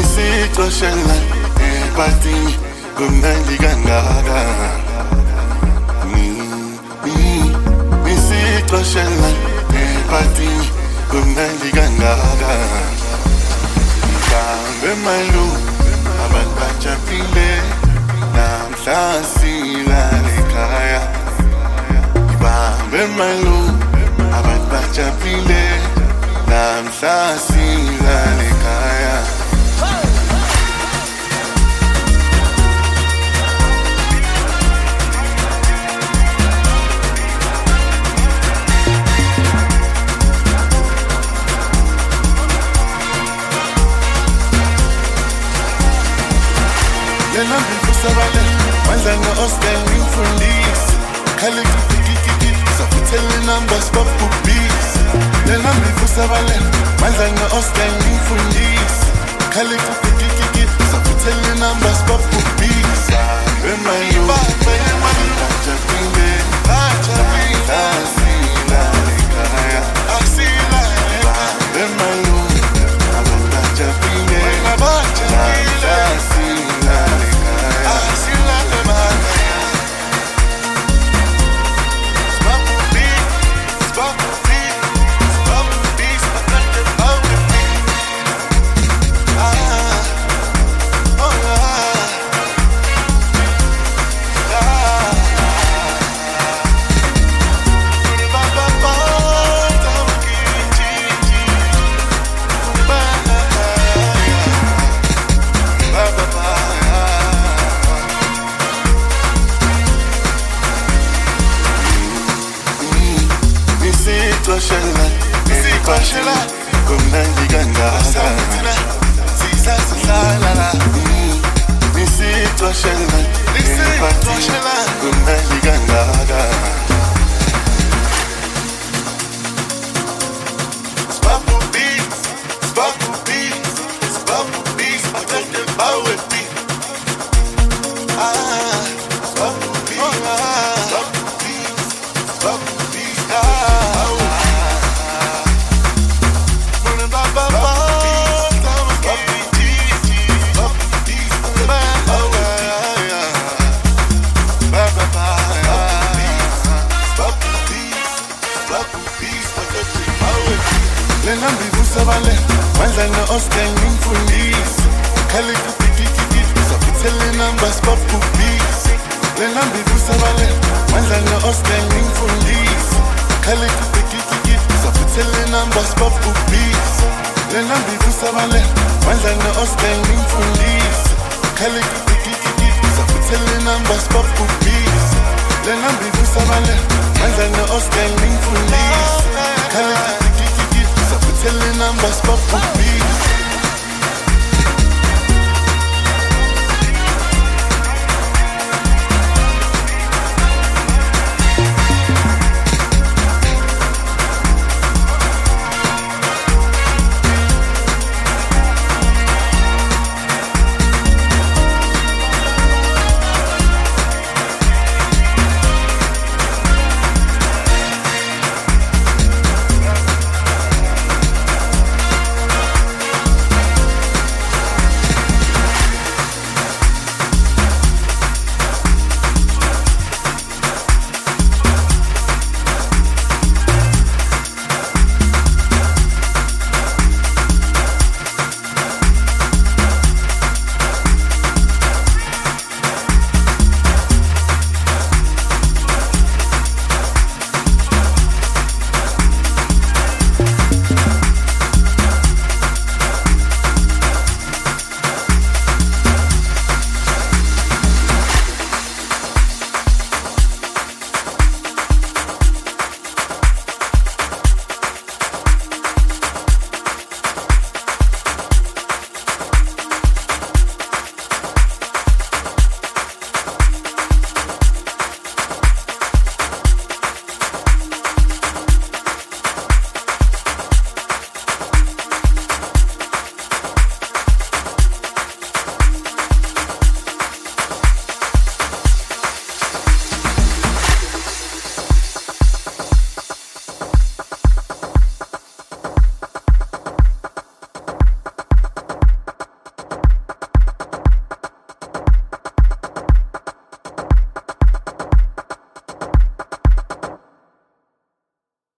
Nisixoshela epatini kumnandi kangaka. Nisixoshela epatini kumnandi kangaka. Kambe malu abantu bajabulile namhla silale ekhaya. Ibambe malu abantu bajabulile namhla silale ekhaya. Lena ngifusabale manje no-Oscar ngimfundisa khale kikikiki safuthele numbers babubis. Lena ngifusabale manje no-Oscar ngimfundisa khale kikikiki safuthele numbers babubis. Bemayo bajabule asilale ekhaya. Bemayo bajabule asilale Nisixoshela kumnandi kangaka. Nisixoshela kumnandi kangaka. Lena ngifusabale manje no-Oscar ngimfundisa khale kikikiki safuthele numbers babubis. Lena ngifusabale manje no-Oscar ngimfundisa khale kikikiki safuthele numbers babubis. Lena ngifusabale manje no-Oscar ngimfundisa khale kikikiki safuthele numbers babubis. Lena ngifusabale manje no-Oscar ngimfundisa khale kikikiki safuthele numbers